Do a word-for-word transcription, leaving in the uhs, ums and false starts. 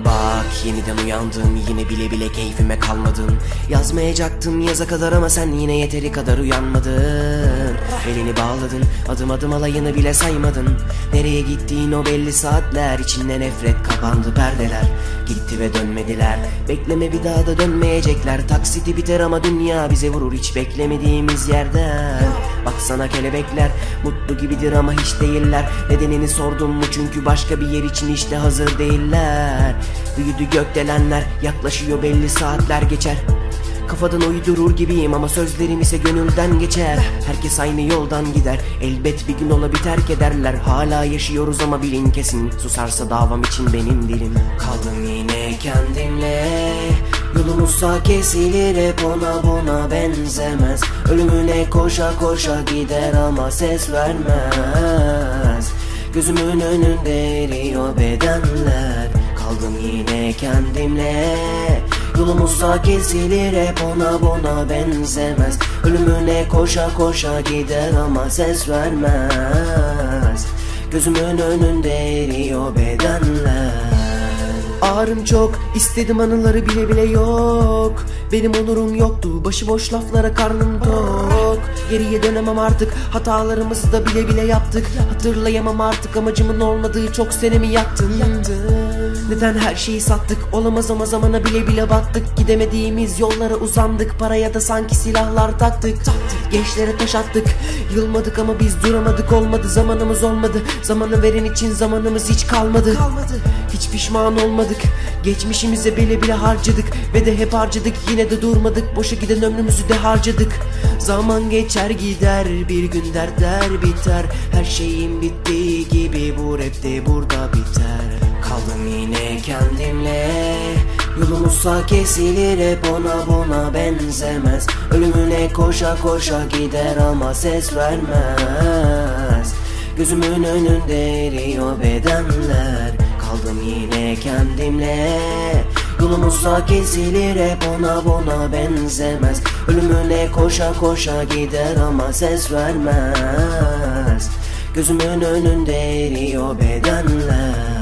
Bak yeniden uyandım, yine bile bile keyfime kalmadın. Yazmayacaktım yaza kadar ama sen yine yeteri kadar uyanmadın. Elini bağladın, adım adım alayını bile saymadın. Nereye gittiğin o belli saatler, içinde nefret kapandı perdeler. Gitti ve dönmediler, bekleme bir daha da dönmeyecekler. Taksiti biter ama dünya bize vurur hiç beklemediğimiz yerden. Baksana kelebekler mutlu gibidir ama hiç değiller. Nedenini sordum mu, çünkü başka bir yer için işte hazır değiller. Büyüdü gökdelenler, yaklaşıyor belli saatler geçer. Kafadan uydurur gibiyim ama sözlerim ise gönülden geçer. Herkes aynı yoldan gider, elbet bir gün ola bir terk ederler. Hala yaşıyoruz ama bilin kesin, susarsa davam için benim dilim. Kaldım yine kendimle, yolumuzsa kesilir hep ona buna benzemez. Ölümüne koşa koşa gider ama ses vermez. Gözümün önünde eriyor bedenler. Kaldım yine kendimle, yolumuzsa kesilir hep ona buna benzemez. Ölümüne koşa koşa gider ama ses vermez. Gözümün önünde eriyor bedenler. Ağrım çok, istedim anıları bile bile yok. Benim onurum yoktu, başıboş laflara karnım tok. Geriye dönemem artık, hatalarımızı da bile bile yaptık. Hatırlayamam artık amacımın olmadığı çok senemi yaktın. Neden her şeyi sattık, olamaz ama zamana bile bile battık. Gidemediğimiz yollara uzandık, paraya da sanki silahlar taktık. Gençlere taş attık, yılmadık ama biz duramadık. Olmadı, zamanımız olmadı, zamanı veren için zamanımız hiç kalmadı. Hiç pişman olmadık, geçmişimize bile bile harcadık. Ve de hep harcadık, yine de durmadık. Boşa giden ömrümüzü de harcadık. Zaman geçer gider, bir gün dertler biter. Her şeyin bittiği gibi bu rap de burada biter. Kaldım yine kendimle, yolumuzsa kesilir hep ona buna benzemez. Ölümüne koşa koşa gider ama ses vermez. Gözümün önünde eriyor bedenler. Kaldım yine kendimle, yolumuzsa kesilir hep ona buna benzemez. Ölümüne koşa koşa gider ama ses vermez. Gözümün önünde eriyor bedenler.